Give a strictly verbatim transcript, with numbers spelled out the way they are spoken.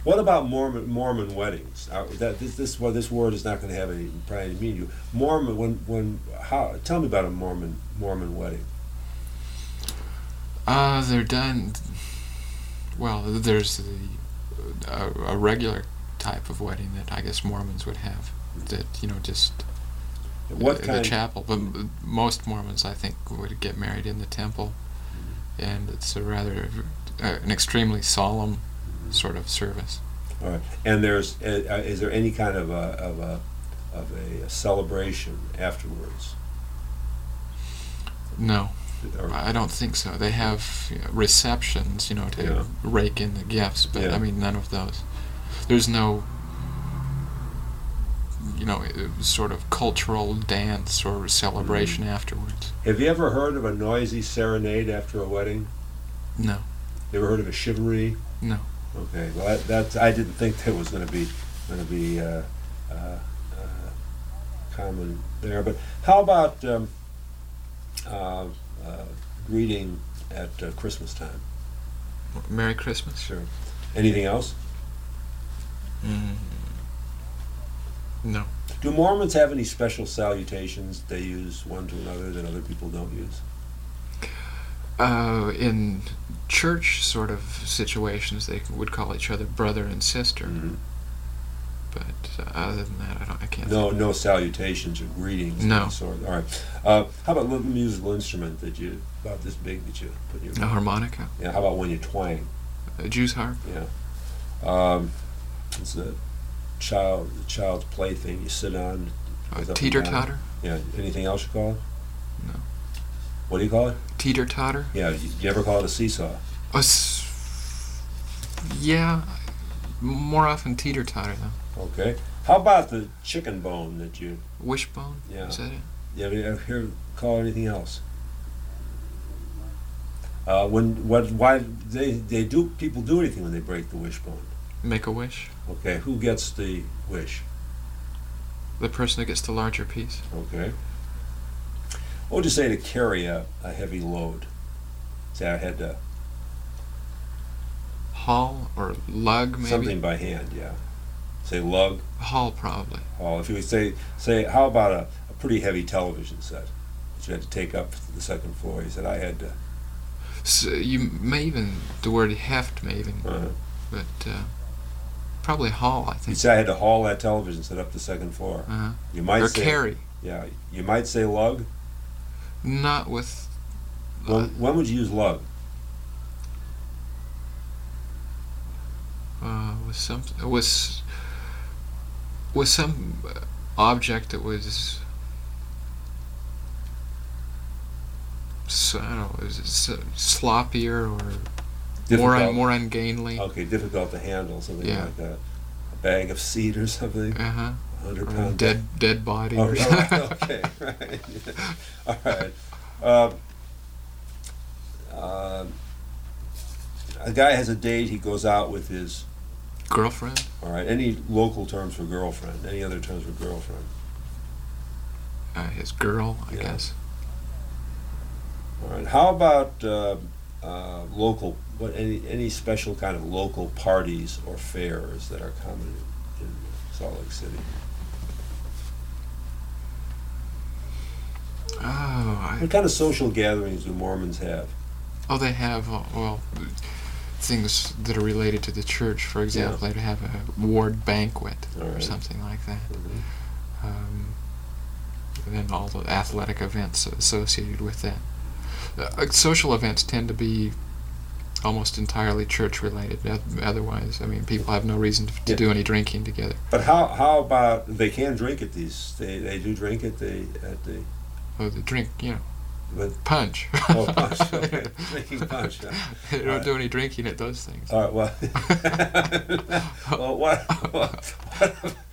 What about Mormon Mormon weddings? Uh, that this this well, this word is not going to have any probably any meaning to you. Mormon when when how? Tell me about a Mormon Mormon wedding. Uh, they're done. Well, there's the, a, a regular type of wedding that I guess Mormons would have. That you know just What uh, kind? the chapel. But most Mormons, I think, would get married in the temple, and it's a rather uh, an extremely solemn sort of service. All right. And there's uh, is there any kind of a of a of a celebration afterwards? No, Or, I don't think so. They have you know, receptions, you know, to Yeah. rake in the gifts, but Yeah. I mean, none of those. There's no, you know, uh, sort of cultural dance or celebration Mm-hmm. afterwards. have you ever heard of a noisy serenade after a wedding? No, You ever heard of a chivalry? no. Okay, well that, that's I didn't think that was going to be going to be uh, uh, uh, common there. But how about um, uh, uh, greeting at uh, Christmas time? Merry Christmas. Sure. Anything else? Mm. No. Do Mormons have any special salutations they use one to another that other people don't use? Uh, in church sort of situations, they would call each other brother and sister. Mhm. But uh, other than that, I don't. I can't. No, think. no salutations or greetings. of No. any sort. All right. Uh, how about a little musical instrument that you about this big that you put in your A harmonica, Yeah. How about when you twang? a Jew's harp. Yeah. Um, it's a child, the child's plaything you sit on. A goes up and teeter down. totter. Yeah. Anything else you call it? No. What do you call it? Teeter totter. Yeah. You, you ever call it a seesaw? A s- yeah, more often teeter totter though. Okay. How about the chicken bone that you? Wishbone. Yeah. Is that it? You ever, ever hear call it anything else? Uh, when what? Why they they do people do anything when they break the wishbone? Make a wish. Okay. Who gets the wish? The person that gets the larger piece. Okay. What would you say to carry a, a heavy load? Say I had to Haul or lug maybe. something by hand, yeah. Say lug, Haul probably. haul. If you would say say how about a, a pretty heavy television set that you had to take up to the second floor? He said I had to. So you may even the word heft may even, Uh, but uh, probably haul. I you think. say I had to haul that television set up the second floor. Uh-huh. You might Or say carry. Yeah. You might say lug. Not with. When, when would you use lug? Uh, with some was with some uh, object that was so, I don't know, was it s- sloppier or more Difficult. un, more ungainly. Okay, difficult to handle, something Yeah. like that. A bag of seed or something. Uh huh. A hundred Or a pound dead dead body. Oh, or all something. right, okay, right. All right. Um, uh, a guy has a date. He goes out with his. Girlfriend. All right. Any local terms for girlfriend? Any other terms for girlfriend? Uh, his girl, I Yeah. guess. All right. How about uh, uh, local? What any any special kind of local parties or fairs that are common in, in Salt Lake City? Oh, I, What kind of social gatherings do Mormons have? oh, they have uh, well things that are related to the church. For example, they'd have a ward banquet All or right. something like that. Mhm. Um, and then all the athletic events associated with that. Uh, social events tend to be almost entirely church related. Otherwise, I mean, people have no reason to, to Yeah. do any drinking together. But how how about they can drink at these? They they do drink at the at the. Oh, the drink, you know, But punch. oh, punch. Okay. Drinking punch. Yeah. They don't Alright. do any drinking at those things. All right. Well, well, what, what